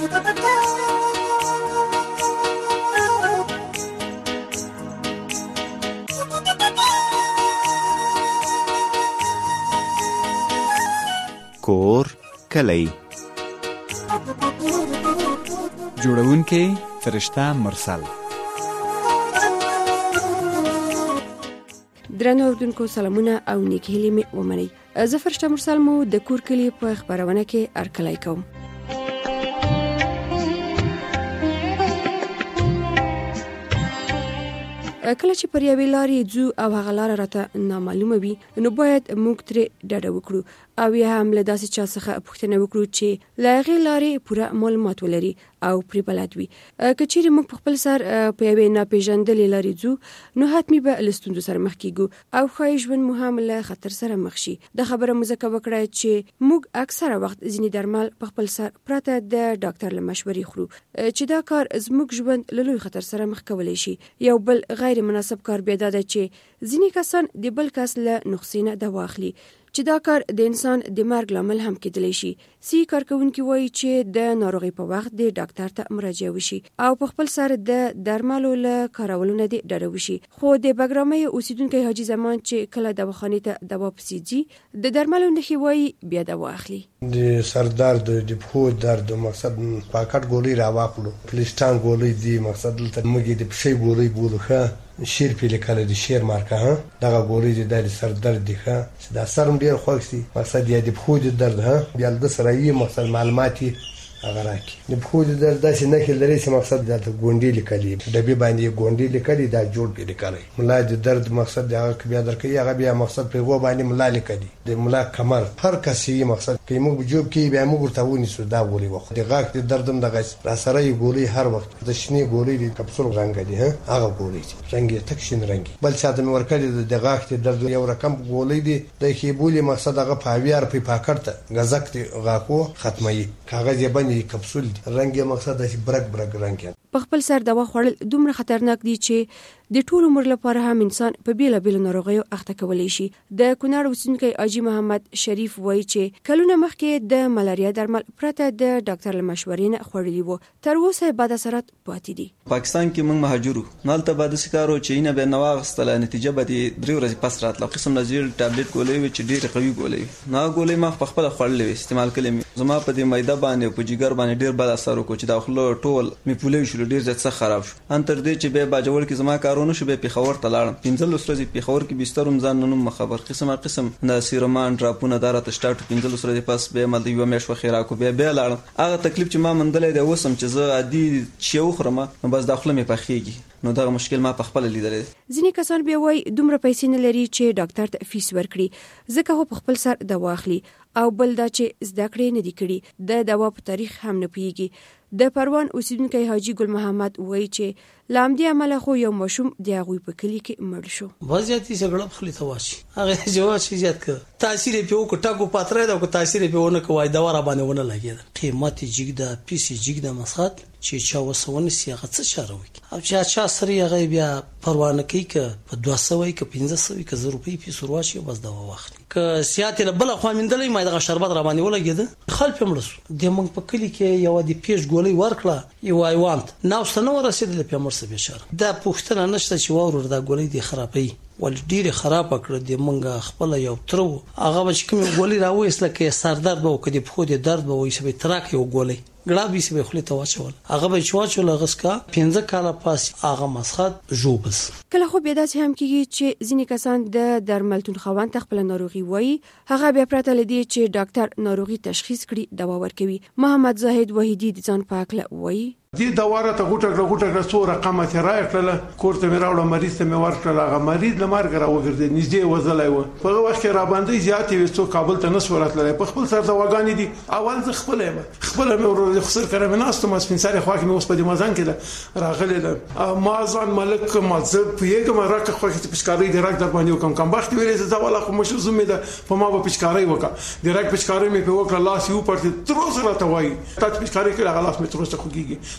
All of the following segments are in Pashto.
کور کلی جوړونکی فرشته مرسل. درنو اوردونکو سلامونه او نیک هیلې مې ومنئ. زه فرشته مرسل مو د کور کلی په خبرونه کې ارکلای کوم. کله چې پر یوې لارې ځو او هغه لاره راته نامعلومه وي نو باید موږ ترې ډډه وکړو او یا هم له داسې چا څخه پوښتنه وکړو چې له هغې لارې پوره معلومات ولري او پرې بلد وي. که چیرې موږ په خپل سر په یوې ناپېژندلې لارې ځو نو حتمي به له ستونزو سره مخ کېږو او ښایي ژوند مو هم له خطر سره مخ شي. دا خبره مو ځکه وکړه چې موږ اکثره وخت ځینې درمل په خپل سر پرته د ډاکټر له مشورې خورو چې دا کار زموږ ژوند له لوی خطر سره مخ کولی شي. یو بل غیر مناسب کار بیا دا ده چې ځینې کسان د بل کس له نسخې نه دوا اخلي چې دا کار د انسان د مرګ لامل هم کېدلی شي. سی کارکونکي وایي چې د ناروغۍ په وخت د ډاکټر ته مراجعه وشي او په خپل سر د درملو له کارولو نه ډډه وشي. خو د بګرامۍ اوسیدونکی حاجي زمان چې کله دواخانې ته دوا پسې ځي د درملو نښې وایي بیا دوا اخلي. د سر درد د پښو درد مقصد پاکټ ګولۍ راواخلو، پلیسټان ګولۍ دی مقصد دلته موږ د پښې ګولۍ بولو ښه شیر په لیکل دي شیر مارکه ها دغه ګولۍ د سر درد دی ښه دا سرم ډیر خوښ دي مقصد یې د پښو درد ها بیا د سره یې مقصد معلوماتي هغه راکې د پښو درد داسې نه کې لري چې مقصد د ګونډې لیکلي ډبې باندې ګونډې لیکلي دا جوړ کې لیکلي ملا د درد مقصد هغه بیا درکې هغه بیا مقصد په و باندې ملا لیکلي د ملا کمر هر کسي مقصد کې موږ جوب کې بیا موږ ورته ونیسو دا ګولۍ وخت د غاښ د دردم دغه را سره یې ګولۍ هر وخت د شنې ګولۍ د کپسول رنګ دی ها هغه ګولۍ رنګ یې تک شین رنګ بل چاته مې ورکړي د غاښ د درد یو رقم ګولۍ دی د کې بولې مقصد هغه په اویار په پاکټ غزک غاکو ختمي کاغذ یې باندې کپسول رنګ یې مقصد د برګ رنګ په خپل سر دوا خوړل دومره خطرناک دي چې د ټول عمر لپاره هم انسان په بیلابیلو ناروغیو اخته کولی شي. د کونړ اوسیدونکی حاجي محمد شریف وایي چې کلونه مخکې د ملاریا درمل پرته د ډاکټر له مشورې نه خوړلي وو، تر اوسه بد اثرات پاتې دي. پاکستان کې موږ مهاجرو نالته بعد سکارو چې نه به نواغستله نتیجه به 3 ورځې پس راتله قسم نظیر ټابلیټ ګولۍ چې ډېر قوي ګولۍ نه ګولۍ ما په خپل خوړلې استعمال کړې زما په دې مایده باندې په جګر باندې ډېر بد اثر وکړ چې داخله ټول می پولې شو ډېر ځکه خراب شو. ان تر دې چې به باجوړ کې زما کارونه شو به پیښور ته لاړم 15 ورځې پیښور کې بسترم ځان نوم خبر قسم د سیرومان ډراپونه دارته سٹارټ 15 ورځې پس به مل یو مېش وخیرا کو به لاړم هغه تکلیف چې ما مندلې د وسم چې زه عادي چې وخرم بس داخله مې پخېږي نو دا مشکل ما په خپل لیدل. ځینې کسان بیا وایي دومره پیسې نه لري چې ډاکټر ته فیس ورکړي ځکه هو په خپل سر دوا اخلي او بل دا چې زده کړې نه دي کړي د دوا په تاریخ هم نه پیږي. د پروان اوسیدونکی حاجي ګل محمد وایي چې لامدي عمل خو یو مشوم دی هغه په کلی کې مړ شو. وضعیت یې څنګه خپل تواشي هغه جواب شي زیات کړ تاثیر په وکړه ټاکو پاتره دا کو تاثیر په ونه کوي دا ور باندې ونه لګید قیمت جګدا پیسې جګدا مسخات چې چا وسونه سیغه څه چاره وکي او چا سره هغه بیا پروانه کوي ک په 200 ک 1500 ک 1000 روپۍ په سرواشي بس دا واخلي ک سیاته بل خو مندلې ما دغه شربت را باندې ولګید خلف مړس د موږ په کلی کې یو د پیش ګولۍ ورکړه یو ایوانت ناوستنه ورسېدل په مرسه بشاره دا پوښتنه نشته چې وور دا ګولۍ دی خرابې ول ډیره خراب کړ د منګه خپل یو ترو هغه چې کوم ګولۍ راوېسله کې سر درد به وکړي په خو د درد به وې سبې تراک یو ګولۍ ګړابې سبې خپل تواچول هغه به چواچول غسکا 15 کاله پاس هغه مسخت جوبس. کله خو بیا داسې هم کېږي چې ځینې کسان د درملتون خوان خپل ناروغي وایي هغه بیا پرته لدی چې ډاکټر ناروغي تشخیص کړي دوا ورکوي. محمد زاهد وحیدی د ځان پاکله وایي دې دواره ته غوټه څو رقمه تیرای کړل کوړه مې راوړل مریض ته مې ورکړل هغه مریض لمر غره وګرځي نږدې وزلای و په وخت کې را باندې زیاتې وڅو کابل ته نس وراتلای په خپل سر دواګانی دي اول ځ خپل مې ورو خسر کړم نه استم سپین سره خو کې مې اوس په دې مازان کې راغلی ما ځان ملک مذهب یګم راکه خو کې پښکاري درک در باندې کوم وخت ویلې ځا ولا خو مش زمې ده په ما په پښکاري وکړه درک پښکاري مې په وکړه لاس یو پړته تر اوسه راته وای تا پښکاري کې هغه لاس مې تر اوسه خوږي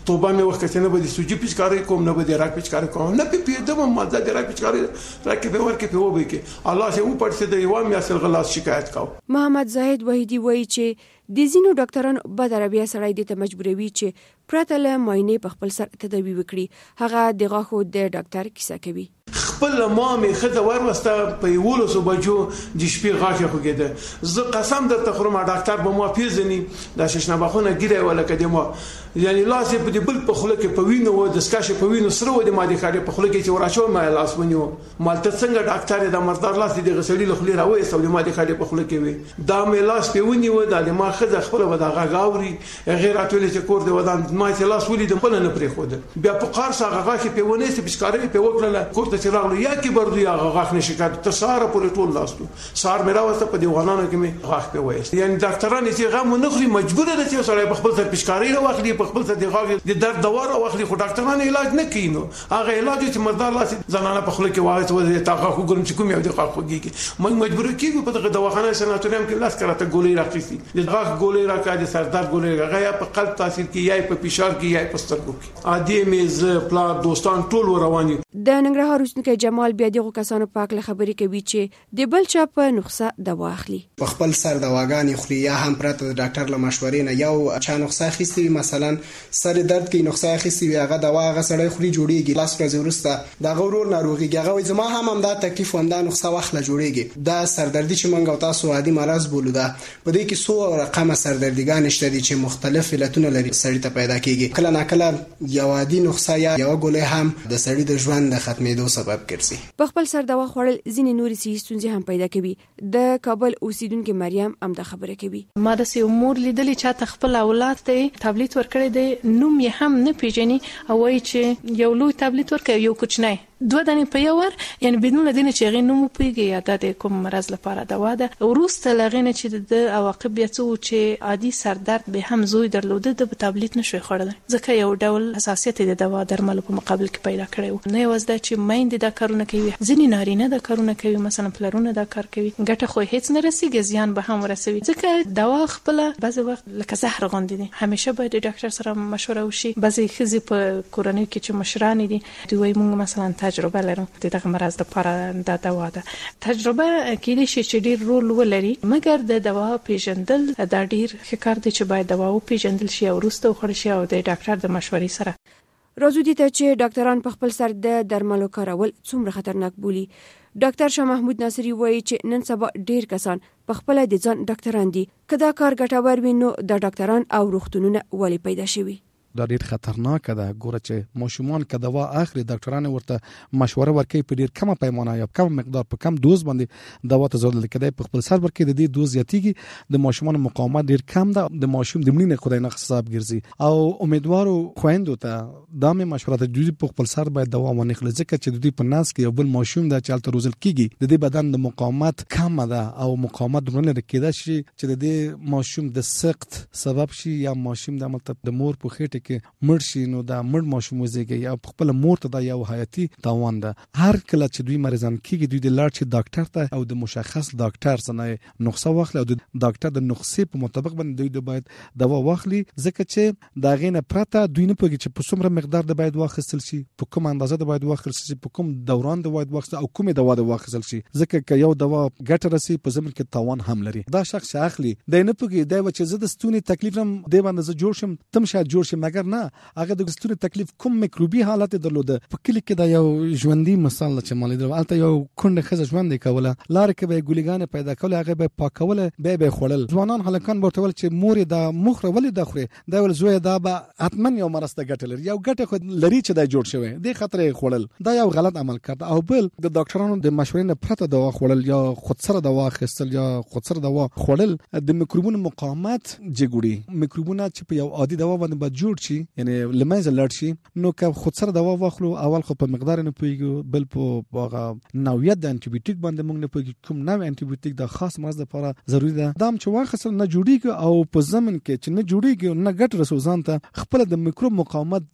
توبه مې وکړه نه به د سوجي پیچکاري کوم نه به د راک پیچکاري کوم نه پیدم مزه د راک پیچکاري راکې به ورکې په وبې کې الله سه و پړسه د یو مې اصل غلاس شکایت کاو. محمد زاهد وحیدی وایي چې د ځینو ډاکټرانو بد عربیه سړی د ته مجبوروي چې پرته له معاینې په خپل سر تداوی وکړي. هغه د غاښو د ډاکټر کیسه کوي. خپل مامې خزه ورسته په 11 بجو د شپې غاښه خوګیده. زه قسم درته خورم ډاکټر به ما پیژني د ششنباخونه ګیره ولا کدمه یعنی لاس په دې بل په خوله کې په وینو و د سکاشه په وینو سره و د ماده خاله په خوله کې چې وراشو ما لاس ونیو مالته څنګه ډاکټر د مردار لاس د غسړي له خلی راوي سو د ماده خاله په خوله کې وي دا مې لاس په ونیو د ما خزه خپل و د غاوري غیر اتولې چې کور دی ودان ما چې لاس ولې د خپل نه پرې خو ده بیا په قارصه غاښه په ونه سي بشکاري په وکړه کور ته چې راغلو یا کې بردو یا غاښ نشکات تر ساره په ټول لاسو سار مې راوسته په دیوانانو کې مې غاښ په وایست یعنی ډاکټران چې غو نه خوري مجبور دي چې سره په خپل سر بشکاري راوخلي په خپل سر د غاښ د درد دوا راوخلي خو ډاکټران علاج نه کینو هغه علاج چې مردار لاس زنانه په خله کې واغې ته تا غاښ ګورم چې کوم یو د غاښ خوږي مې مجبور کیږي په دغه دواخانه سناتوریوم کې لاس کراته ګولې راخېسي د غاښ ګولې راکا د سردار ګولې غیا په قلب تاثیر کوي یا په فشار کې یا په سترګو کې عادي میز پلا دوستان ټول رواني. د ننګرهار اوسنیکي جمال بیا دغه کسانو پاک له خبرې کوي چې د بل چا په نسخه دوا اخلي په خپل سر دواګانې خوري یا هم پرته د ډاکټر له مشورې نه یو چا نسخه اخیستي مثلا سر درد کې نسخه اخیستي وي هغه دوا هغه سړی خوري جوړیږي لاس ورځې وروسته دا غورور ناروغي هغه زما هم دا تکلیف وندا نسخه واخله جوړیږي دا سردردي چې مونږ او تاسو عادي مرز بولو دا په دې کې څو رقمه سردردګان شته دي چې مختلف علتونه لري سړی ته پیدا کیږي کله ناکله یو عادي نسخه یا یو ګولې هم د سړی د ژوند د ختمېدو سبب ګرځي. په خپل سر دوا خوړل ځینې نورې صحي ستونزې هم پیدا کوي. د کابل اوسیدونکو مریم هم دا خبره کوي. ما د سې امور لیدلې چې خپل اولاد ته ټابلیټ ورکړی دی نوم یې هم نه پیژني او وایي چې یو لوی ټابلیټ ورکړي یو کوچنی 2 دانې په یو ور یعنی بدون لدینه چې غي نوم پیږي یا د کوم مرز لپاره دوا ده ورسته لغینه چې د عواقب بیا څه چې عادي سر درد به هم زوی درلوده د ټابلیټ نشوي خوړل ځکه یو ډول حساسیت د دوا درملو په مقابل کې پیدا کړي نه وځ دا چې مایند دا کارونه کوي ځینې نارینه دا کارونه کوي مثلا پلرونه دا کار کوي ګټه خو هیڅ نه رسیږي زیان به هم رسوي ځکه دوا خپل بعض وخت لکه زهر غوندي دي همیشه باید ډاکټر سره مشوره وشي بعضی خزي په کورنۍ کې چې مشران دي دوی موږ مثلا تجربه لرو د دغه مرز لپاره د دوا ده تجربه کېدای شي چې ډیر رول ولري مګر د دوا پیژندل دا ډیر ښه کار دی چې باید دوا پیژندل شي او وروسته وخوړل شي او د ډاکټر د مشورې سره. راځو دي ته چې ډاکټران په خپل سر د درملو کارول څومره خطرناک بولي. ډاکټر شاه محمود ناصری وایي چې نن سبا ډیر کسان په خپل د ځان ډاکټران دي کدا کار ګټور وي نو د ډاکټران او روغتونونه ولې پیدا شوي دا ډیر خطرناک ده ګوره چې ماشومان که دوا اخلي ډاکټرانو ورته مشوره ورکوي په ډیر کمه پیمانه یا کم مقدار په کم دوز باندې دوا ته ضرورت لري په خپل سر ورکوي د دې دوز زیاتیږي د ماشومان مقاومت ډیر کم ده د ماشوم د مړینې خدای نه حساب ګرځي او امیدوارو خويندو ته دا مې مشوره ده دوی په خپل سر باید دوا ونه خلي ځکه چې دوی په ناس کې یو بل ماشوم د چالت روزل کیږي د دې بدن د مقاومت کم ده او مقاومت درنه کېده شي چې د دې ماشوم د سقط سبب شي یا ماشوم د عمل د مور په خېټه کې مړ شي نو دا مړ ماشوم وزيږي یا خپل مور ته دا یو حیاتي تاوان ده. هر کله چې دوی مریضان کیږي دوی د لاړ شي ډاکټر ته او د مشخص ډاکټر څخه نسخه واخلي او د ډاکټر د نسخې په مطابق باندې دوی باید دوا واخلي ځکه چې دا غینه پرته دوی نه پوهیږي چې په څومره مقدار د باید واخیستل شي په کوم اندازه د باید واخیستل شي په کوم دوران د باید واخیستل او کومه دوا د واخیستل شي ځکه چې یو دوا ګټه رسي په زمين کې تاوان هم لري. دا شخص اخلي د نه پوهیږي دا چې زه د ستوني تکلیف هم د باندې جوړ شم تم شاید جوړ شم مګر نه هغه د ستوني تکلیف کوم میکروبي حالت درلوده په کلی کې دا یو ژوندۍ مثال چې مالې درته یو کونډه خزه ژوند کوله لار کې به ګولګان پیدا کوله هغه به پاکوله به خړل ځوانان هلکان ورته ول چې مور دا مخره ولې د خوري دا ول زوی دا به حتمن یو مرسته ګټل یو ګټه خو لري چې دا جوړ شوی د خطر خړل دا یو غلط عمل کړ او بل د ډاکټرانو د مشورې نه پرته دوا خړل یا خود سره دوا خستل یا خود سره دوا خړل د میکروبونو مقاومت جګړي میکروبونه چې په یو عادي دوا باندې به جوړ شي یعنی لمایز لړ شي نو که خود سره دوا واخلو اول خو په مقدار نه پويګو بل په هغه نوعیت د انټي بایوټیک باندې موږ نه پويګو کوم نوع انټي بایوټیک د خاص مرض لپاره ضروری ده دام چې واخص نه جوړیږي او په زمن کې چې نه جوړیږي نه ګټ رسوزان ته خپل د میکروب مقاومت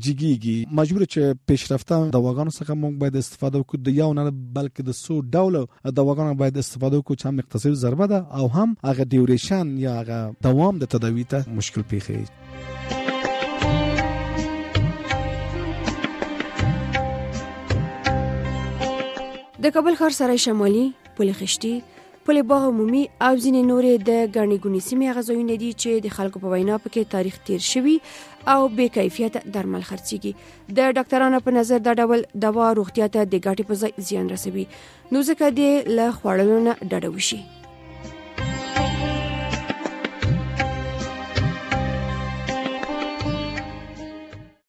جګیږي مجبور چې پیشرفته دواګانو څخه موږ باید استفاده وکړو د یو نه بلکې د 100 ډول دواګانو باید استفاده وکړو چې هم اقتصادي ضربه ده او هم هغه ډیوریشن یا هغه دوام د تداوی ته مشکل پیښي. د کابل ښار سرای شمالي، پل خشتي، پل باغ عمومي او ځینې نورې د ګڼې ګونې سیمې هغه ځایونه دي چې د خلکو په وینا پکې تاریخ تیر شوي او بې کیفیته درمل خرڅېږي. د ډاکټرانو په نظر دا ډول دوا روغتیا ته د ګټې په ځای زیان رسوي، نو ځکه دې له خوړلو نه ډډه وشي.